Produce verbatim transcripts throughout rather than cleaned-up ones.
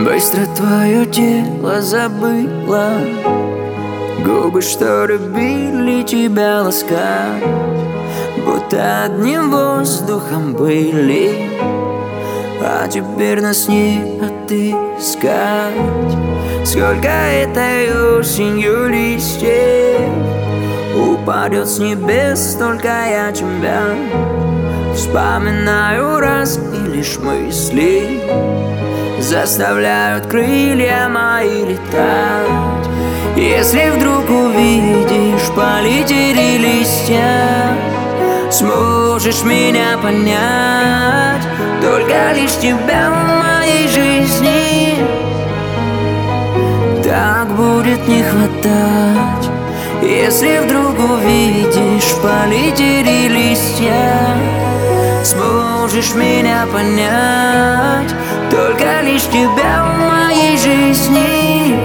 Быстро твое тело забыло, губы, что любили тебя ласкать, будто одним воздухом были, а теперь нас не отыскать. Сколько этой осенью листьев упадет с небес, столько я тебя вспоминаю раз, и лишь мысли заставляют крылья мои летать. Если вдруг увидишь, полетели листья, сможешь меня понять, только лишь тебя в моей жизни так будет не хватать. Если вдруг увидишь, полетели листья, сможешь меня понять, только лишь тебя в моей жизни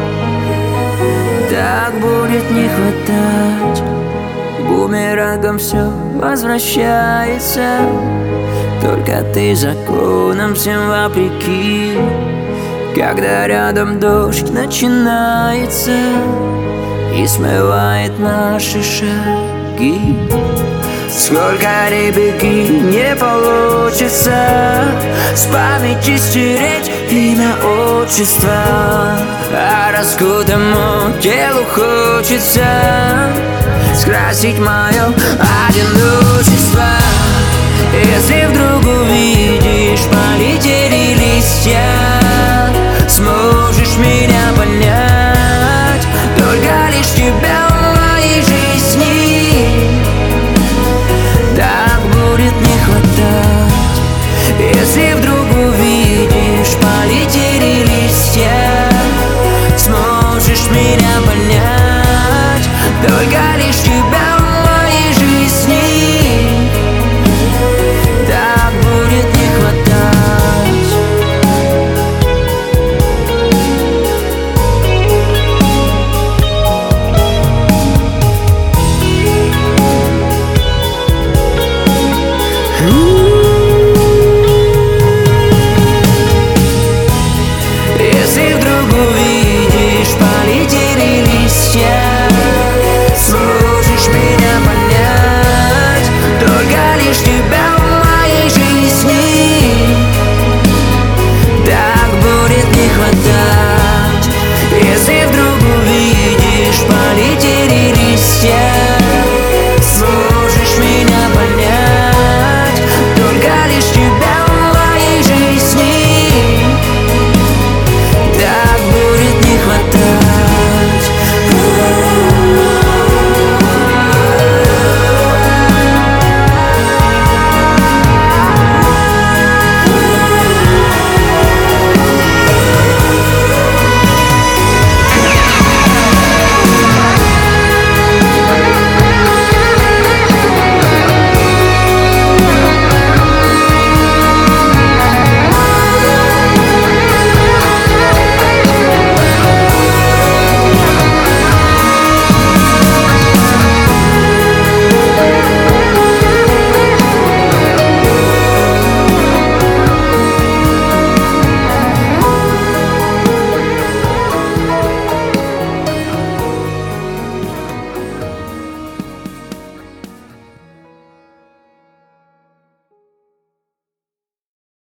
так будет не хватать. Бумерангом все возвращается, только ты законом всем вопреки. Когда рядом дождь начинается и смывает наши шаги, сколько ни беги, не получится с памяти стереть имя, отчество, а раскутому телу хочется скрасить мое одиночество. Если вдруг увидишь, полетели листья, сможешь меня понять, только лишь тебя в моей жизни так будет не хватать. Если вдруг увидишь, полетели листья, сможешь меня понять, только